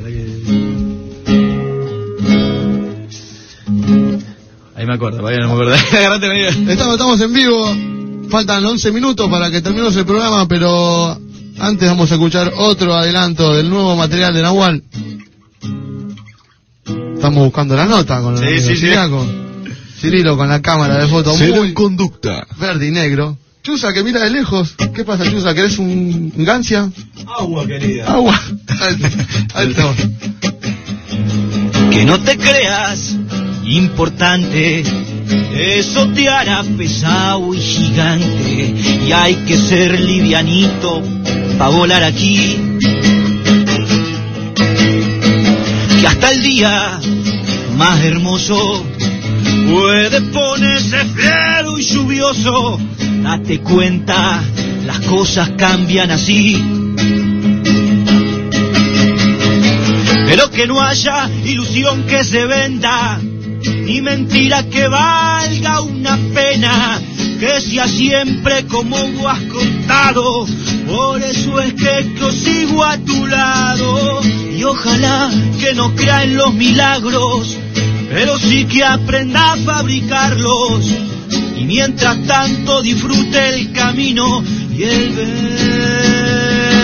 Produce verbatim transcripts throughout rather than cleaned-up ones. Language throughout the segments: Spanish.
Ahí me acuerdo, todavía no me acuerdo. estamos, estamos en vivo, faltan once minutos para que terminemos el programa, pero antes vamos a escuchar otro adelanto del nuevo material de Nahual. Estamos buscando la nota con sí, el sí, sí. Cirilo con la cámara de foto Cero muy en conducta. verde y negro. Chusa, que mira de lejos. ¿Qué pasa, Chusa? ¿Querés un gancia? Agua, querida. Agua. Alto, alto. Que no te creas importante, eso te hará pesado y gigante, y hay que ser livianito para volar aquí. Que hasta el día más hermoso puede ponerse frío y lluvioso. Date cuenta, las cosas cambian así. Pero que no haya ilusión que se venda, ni mentira que valga una pena, que sea siempre como vos has contado. Por eso es que yo sigo a tu lado, y ojalá que no crea en los milagros, pero sí que aprenda a fabricarlos, y mientras tanto disfrute el camino y el ver.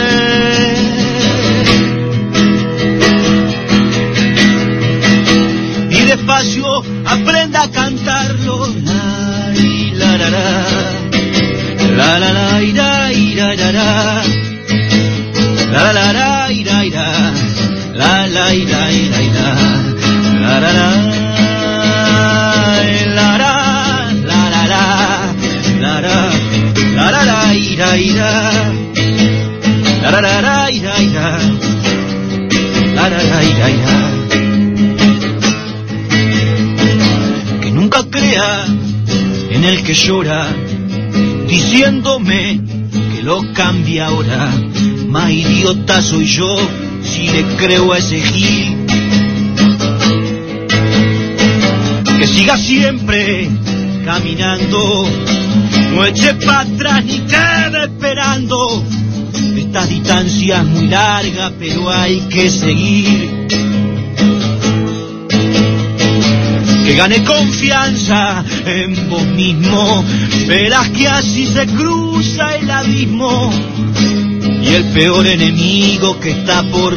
Y despacio aprenda a cantarlo. La, y, la, la, la, la, la, la, ira, ira, ira, ira. La, la, la, ira, ira. La, la, ira, ira, ira. La, la, la. La la la ira ira, la la la la ira ira, la la la ira ira. Que nunca crea en el que llora, diciéndome que lo cambia ahora. Más idiota soy yo si le creo a ese gil. Que siga siempre caminando, no eche para atrás ni quede esperando. Esta distancia es muy larga, pero hay que seguir. Que gane confianza en vos mismo, verás que así se cruza el abismo, y el peor enemigo que está por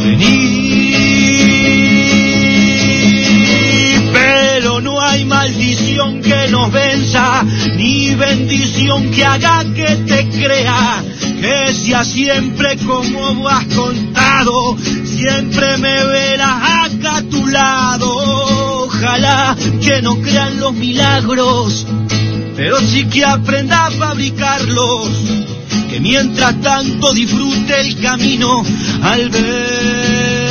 venir. Pero no hay maldición que nos venza, ni bendición que haga que te crea, que sea siempre como vos has contado, siempre me verás acá a tu lado. Ojalá que no crean los milagros, pero sí que aprenda a fabricarlos, que mientras tanto disfrute el camino al ver.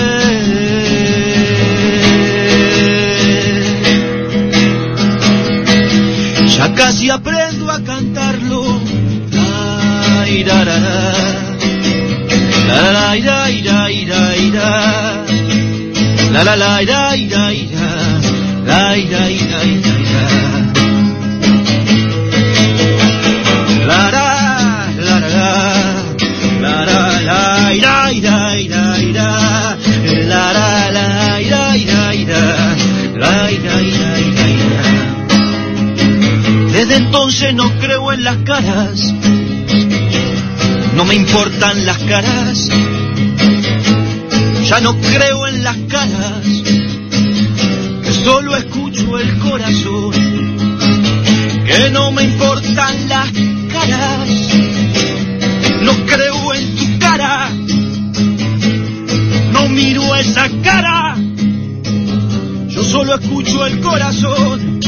Ya casi aprendo a cantarlo. La ira ra ra, la la ira ira ira ira, la la la ira ira ira, la ira ira ira ira, la ra la ra la ra la ira ira ira ira, la ra la ira ira ira, la ira ira ira ira. Desde entonces no creo en las caras, no me importan las caras, ya no creo en las caras, que solo escucho el corazón, que no me importan las caras, no creo en tu cara, no miro esa cara, yo solo escucho el corazón.